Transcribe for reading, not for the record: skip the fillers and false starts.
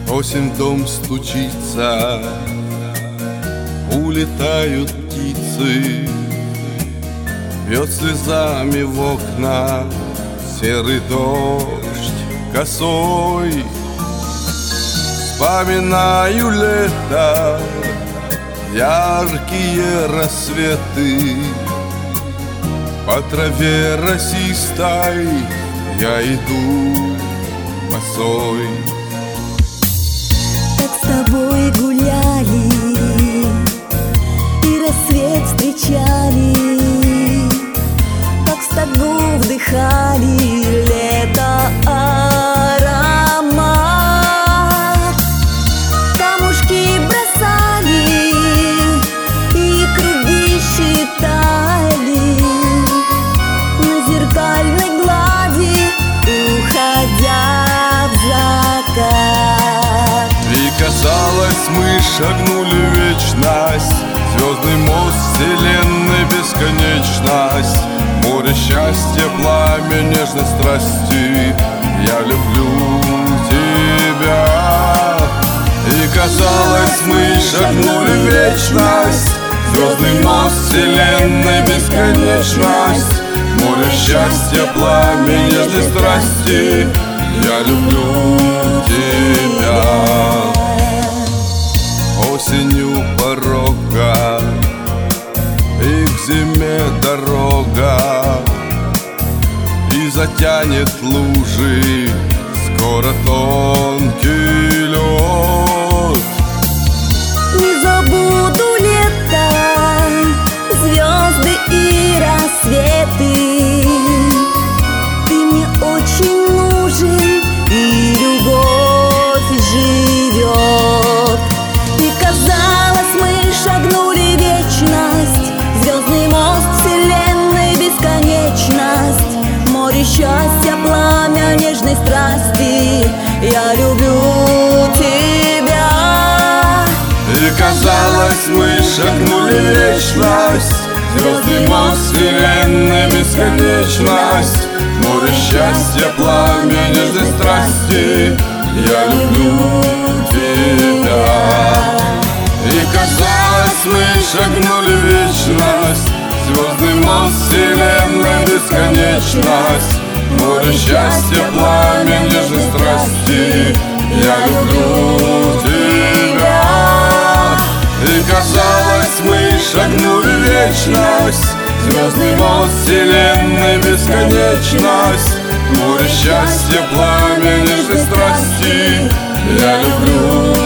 Осень в дом стучится, улетают птицы, бьет слезами в окна серый дождь косой. Вспоминаю лето, яркие рассветы, по траве росистой я иду босой. Как с тобой гуляли и рассвет встречали, как в стогу вдыхали лето аромат, камушки бросали и круги считали на зеркальной глади, уходя в закат. И казалось, мы шагнули в вечность, звездный мост, вселенной бесконечность, море счастья, пламя нежной страсти. Я люблю тебя. И казалось, мы шагнули в вечность, звездный мост, вселенной бесконечность, море счастья, пламя нежной страсти. Я люблю тебя. Осенью порога и к зиме дорога, и затянет лужи скоро тонкий лед. Не забуду лето, звезды и рассветы. Ты мне очень нужен, и любовь живет. И казалось, мы шагнули в вечность, звездный мост, вселенной бесконечность, море счастья, пламя нежной страсти. Я люблю тебя. И казалось, мы шагнули в вечность, звездный мост, вселенной бесконечность, море счастья, пламя нежной страсти. Я люблю тебя. И казалось, мы шагнули в вечность, звездный мост, вселенной бесконечность, море счастья, пламя нежной страсти. Я люблю тебя. И казалось, мы шагнули в вечность, звездный мост, вселенной бесконечность, море счастья, пламя нежной страсти. Я люблю